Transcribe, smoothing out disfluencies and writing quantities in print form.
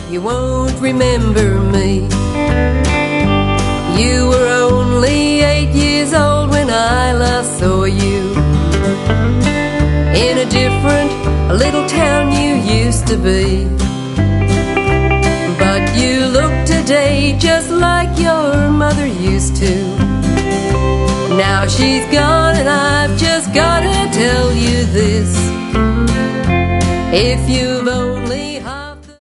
you won't remember me. You were only 8 years old when I last saw you, in a different little town you used to be. But you look today just like your mother used to. Now she's gone and I've just gotta tell you this: if you've